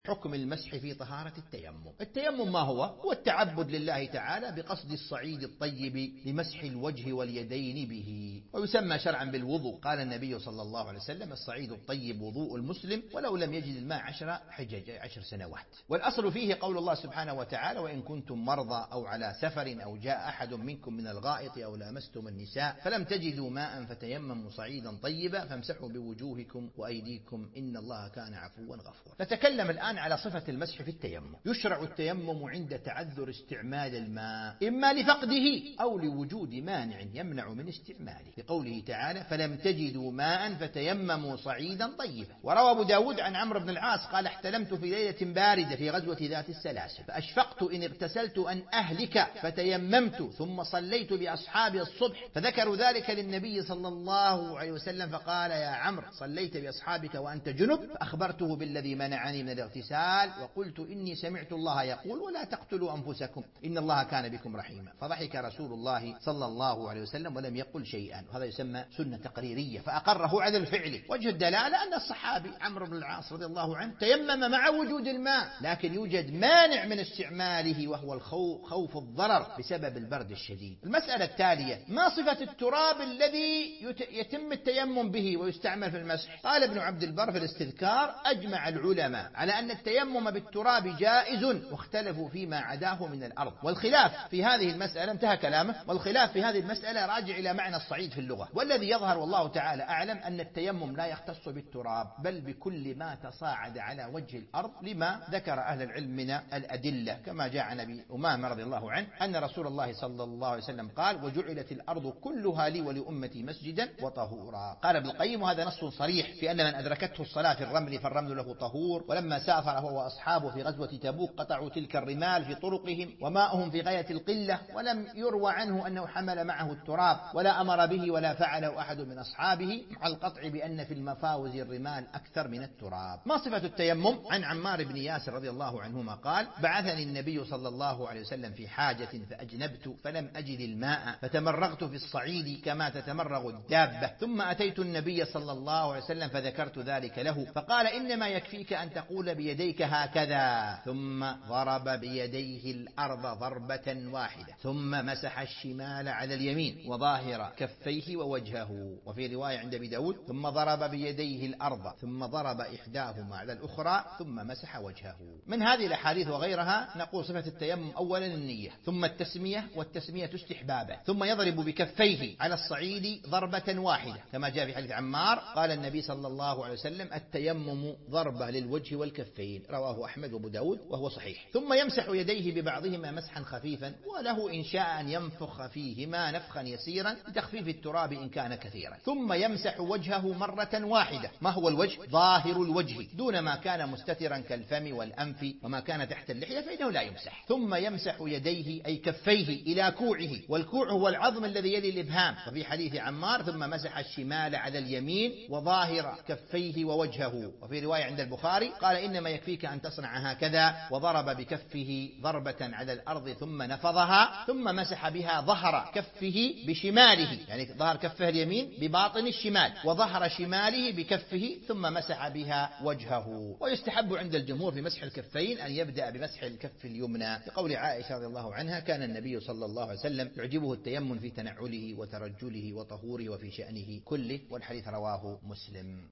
حكم المسح في طهارة التيمم. التيمم ما هو؟ هو التعبد لله تعالى بقصد الصعيد الطيب لمسح الوجه واليدين به، ويسمى شرعا بالوضوء. قال النبي صلى الله عليه وسلم: الصعيد الطيب وضوء المسلم ولو لم يجد الماء 10 سنوات. والأصل فيه قول الله سبحانه وتعالى: وإن كنتم مرضى أو على سفر أو جاء أحد منكم من الغائط أو لامستم النساء فلم تجدوا ماء فتيمموا صعيدا طيبا فامسحوا بوجوهكم وأيديكم إن الله كان عفوا غفورا. نتكلم الآن على صفة المسح في التيمم. يشرع التيمم عند تعذر استعمال الماء، إما لفقده أو لوجود مانع يمنع من استعماله، لقوله تعالى: فلم تجدوا ماء فتيمموا صعيدا طيبا. وروى أبو داود عن عمرو بن العاص قال: احتلمت في ليلة باردة في غزوة ذات السلاسل فأشفقت إن اغتسلت أن أهلك فتيممت ثم صليت بأصحابي الصبح، فذكروا ذلك للنبي صلى الله عليه وسلم فقال: يا عمرو صليت بأصحابك وأنت جنب؟ فأخبرته بالذي منعني من الاغتسال وقلت: إني سمعت الله يقول: ولا تقتلوا أنفسكم إن الله كان بكم رحيما. فضحك رسول الله صلى الله عليه وسلم ولم يقل شيئا، وهذا يسمى سنة تقريرية فأقره على الفعل. وجه الدلالة أن الصحابي عمرو بن العاص رضي الله عنه تيمم مع وجود الماء، لكن يوجد مانع من استعماله وهو خوف الضرر بسبب البرد الشديد. المسألة التالية: ما صفة التراب الذي يتم التيمم به ويستعمل في المسح؟ قال ابن عبد البر في الاستذكار: أجمع العلماء على أن التيمم بالتراب جائز، واختلفوا فيما عداه من الأرض. والخلاف في هذه المسألة، انتهى كلامه، والخلاف في هذه المسألة راجع إلى معنى الصعيد في اللغة. والذي يظهر والله تعالى أعلم أن التيمم لا يختص بالتراب بل بكل ما تصاعد على وجه الأرض، لما ذكر أهل العلم من الأدلة، كما جاء عن أبي أمامة رضي الله عنه أن رسول الله صلى الله عليه وسلم قال: وجعلت الأرض كلها لي ولأمتي مسجدا وطهورا. قال ابن القيم: وهذا نص صريح في أن من أدركته الصلاة في الرمل فالرمل له طهور. ولما سافر هو وأصحابه في غزوة تبوك قطعوا تلك الرمال في طرقهم وماؤهم في غاية القلة، ولم يروى عنه أنه حمل معه التراب ولا أمر به ولا فعله أحد من أصحابه، مع القطع بأن في المفاوز الرمال أكثر من التراب. ما صفة التيمم؟ عن عمار بن ياسر رضي الله عنهما قال: بعثني النبي صلى الله عليه وسلم في حاجة فأجنبت فلم أجد الماء فتمرغت في الصعيد كما تتمرغ الدابة، ثم أتيت النبي صلى الله عليه وسلم فذكرت ذلك له فقال: إنما يكفيك أن تقول بيديك هكذا، ثم ضرب بيديه الأرض ضربة واحدة ثم مسح الشمال على اليمين وظاهر كفيه ووجهه. وفي رواية عند أبي داود: ثم ضرب بيديه الأرض ثم ضرب إحداهما على الأخرى ثم مسح وجهه. من هذه الأحاديث وغيرها نقول: صفة التيمم أولا النية، ثم التسمية، والتسمية استحبابه، ثم يضرب بكفيه على الصعيد ضربة واحدة كما جاء في حديث عمار قال النبي صلى الله عليه وسلم: التيمم ضربة للوجه والكفين، رواه أحمد وأبو داود وهو صحيح. ثم يمسح يديه ببعضهما مسحا خفيفا، وله إن شاء أن ينفخ فيهما نفخا يسيرا لتخفيف التراب إن كان كثيرا. ثم يمسح وجهه مرة واحدة. ما هو الوجه؟ ظاهر الوجه دون ما كان مستترا كالفم والأنف، وما كان تحت اللحية فإنه لا يمسح. ثم يمسح يديه أي كفيه إلى كوعه، والكوع هو العظم الذي يلي الإبهام. وفي حديث عمار: ثم مسح الشمال على اليمين وظاهر كفيه ووجهه. وفي رواية عند البخاري قال: إنما يكفيك أن تصنع هكذا، وضرب بكفه ضربة على الأرض ثم نفضها، ثم مسح بها ظهر كفه بشماله، يعني ظهر كفه اليمين بباطن الشمال، وظهر شماله بكفه، ثم مسح بها وجهه. ويستحب عند الجمهور في مسح الكفين أن يبدأ بمسح الكف اليمنى، لقول عائشة رضي الله عنها: كان النبي صلى الله عليه وسلم يعجبه التيمم في تنعله وترجله وطهوره وفي شأنه كله. والحديث رواه مسلم.